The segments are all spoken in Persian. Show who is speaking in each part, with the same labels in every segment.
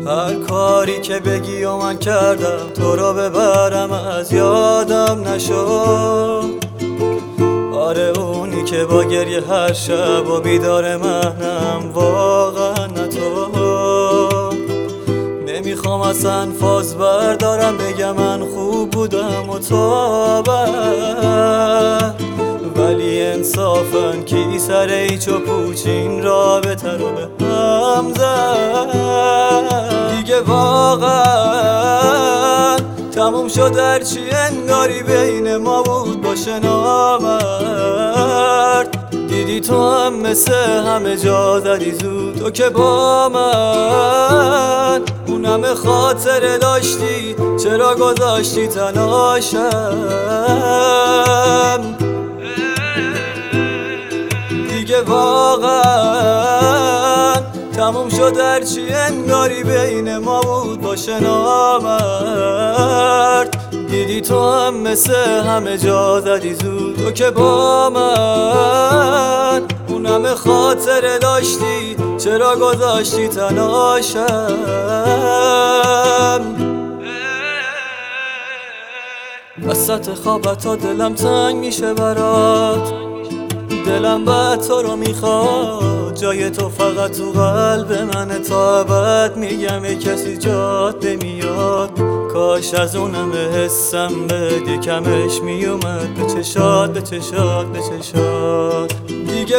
Speaker 1: هر کاری که بگی و من کردم تو رو ببرم از یادم نشد. آره اونی که با گریه هر شب و بیدار منم واقعا نه تو. نمیخوام اصلا فاز بردارم بگم من خوب بودم و تو بد، ولی انصافاً کی سر ایچ و پوچ این رابطه رو به هم زد. دیگه واقعاً تموم شد هرچی انگاری بین ما بود باشه نامرد. دیدی تو هم مثل همه جا زدی زود تو که با من اون همه خاطره داشتی، چرا گذاشتی تنهاشم؟ دیگه واقعا تموم شد هرچی انگاری بین ما بود باشه نامرد. دیدی تو هم مثل همه جا زدی زود تو که با من اون همه خاطره داشتی، چرا گذاشتی تنهاشم؟ وسط خوابت تا دلم تنگ میشه برات، دلم بعد تو رو میخواد، جای تو فقط تو قلب منه تا ابد. میگم ای کسی جات نمیاد، کاش از اونم حسم بدی کمش میومد به چشات به چشات به چشات. دیگه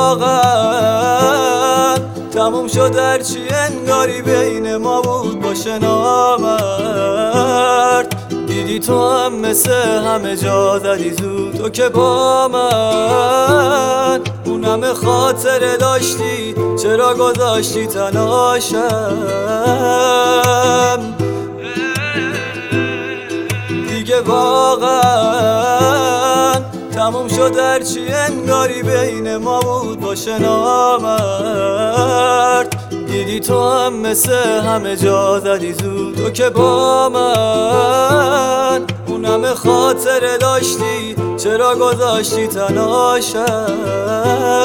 Speaker 1: واقعا تموم شد هرچی انگاری بین ما بود باشه نامرد. دیدی تو هم مثل همه جا زدی زود تو که با من اون همه خاطره داشتی، چرا گذاشتی تنهاشم؟ دیگه واقعا تموم شد هرچی انگاری بین ما بود باشه نامرد. دیدی تو هم مثل همه جا زدی زود تو که با من اون همه خاطره داشتی، چرا گذاشتی تنهاشم؟